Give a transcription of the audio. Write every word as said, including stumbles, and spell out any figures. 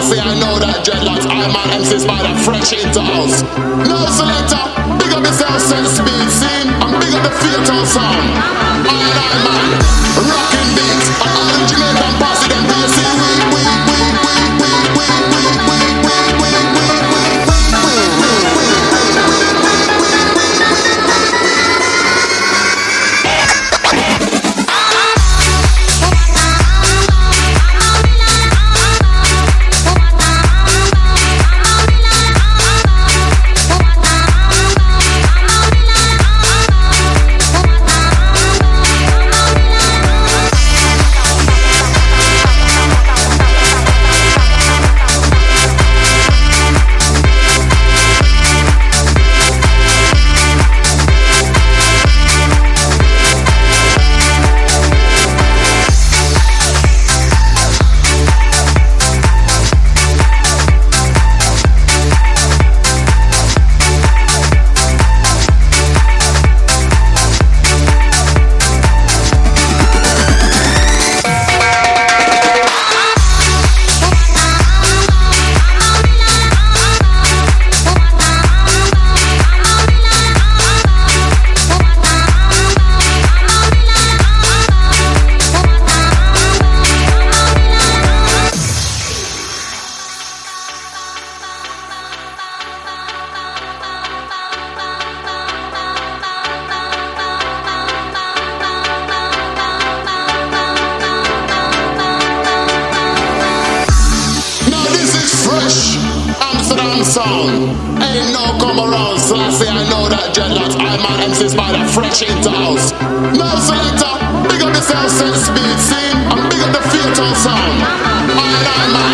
say I know that dreadlocks. I'm an M C Spider, fresh into house. No selector, big up yourself, sense speed, see? I'm big up the Fatal sound. I and I man, rocking beats. And all them Jamaican posse, them do you see? We, we, we, we, we, we, we, we, we, we, we, sound. Ain't no come around, so I say I know that dreadlocks. I'm an M C Spider, fresh into house. No selector, big up yourself, sense speed, see? I'm big up the Fatal sound. I and I man.